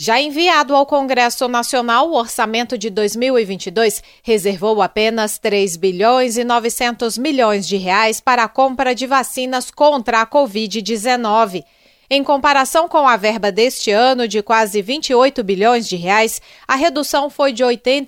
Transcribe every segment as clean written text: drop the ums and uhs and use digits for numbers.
Já enviado ao Congresso Nacional, o orçamento de 2022 reservou apenas 3 bilhões e 900 milhões de reais para a compra de vacinas contra a Covid-19. Em comparação com a verba deste ano de quase 28 bilhões de reais, a redução foi de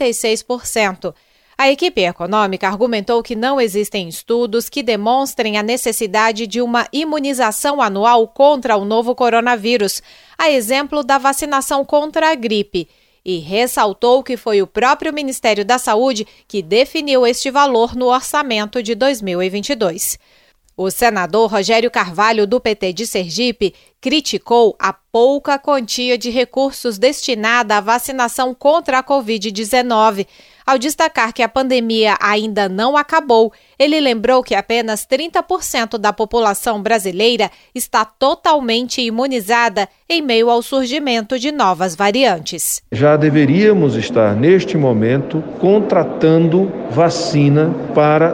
86%. A equipe econômica argumentou que não existem estudos que demonstrem a necessidade de uma imunização anual contra o novo coronavírus, a exemplo da vacinação contra a gripe, e ressaltou que foi o próprio Ministério da Saúde que definiu este valor no orçamento de 2022. O senador Rogério Carvalho, do PT de Sergipe, criticou a pouca quantia de recursos destinada à vacinação contra a Covid-19. Ao destacar que a pandemia ainda não acabou, ele lembrou que apenas 30% da população brasileira está totalmente imunizada em meio ao surgimento de novas variantes. Já deveríamos estar, neste momento, contratando vacina para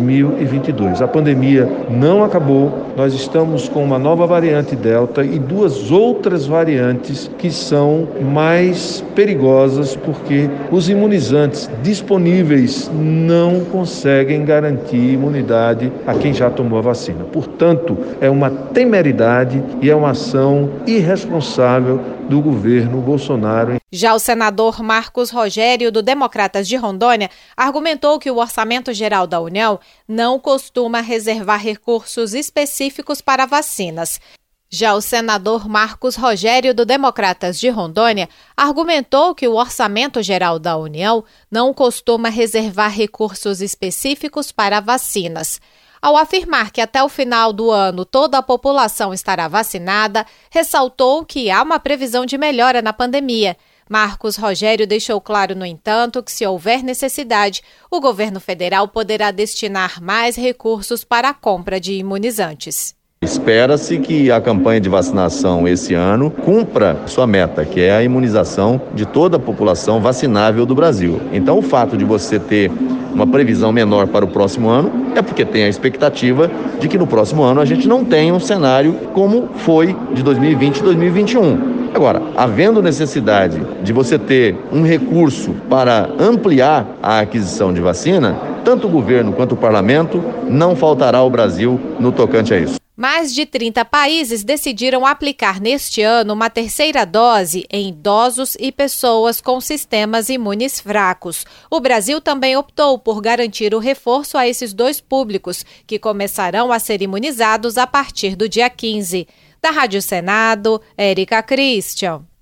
2022. A pandemia não acabou, nós estamos com uma nova variante Delta e 2 outras variantes que são mais perigosas porque os imunizantes disponíveis não conseguem garantir imunidade a quem já tomou a vacina. Portanto, é uma temeridade e é uma ação irresponsável do governo Bolsonaro. Já o senador Marcos Rogério, do Democratas de Rondônia, argumentou que o Orçamento Geral da União não costuma reservar recursos específicos para vacinas. Já o senador Marcos Rogério, do Democratas de Rondônia, argumentou que o Orçamento Geral da União não costuma reservar recursos específicos para vacinas. Ao afirmar que até o final do ano toda a população estará vacinada, ressaltou que há uma previsão de melhora na pandemia. Marcos Rogério deixou claro, no entanto, que se houver necessidade, o governo federal poderá destinar mais recursos para a compra de imunizantes. Espera-se que a campanha de vacinação esse ano cumpra sua meta, que é a imunização de toda a população vacinável do Brasil. Então, o fato de você ter uma previsão menor para o próximo ano é porque tem a expectativa de que no próximo ano a gente não tenha um cenário como foi de 2020 e 2021. Agora, havendo necessidade de você ter um recurso para ampliar a aquisição de vacina, tanto o governo quanto o parlamento não faltará ao Brasil no tocante a isso. Mais de 30 países decidiram aplicar neste ano uma terceira dose em idosos e pessoas com sistemas imunes fracos. O Brasil também optou por garantir o reforço a esses 2 públicos, que começarão a ser imunizados a partir do dia 15. Da Rádio Senado, Érica Christian.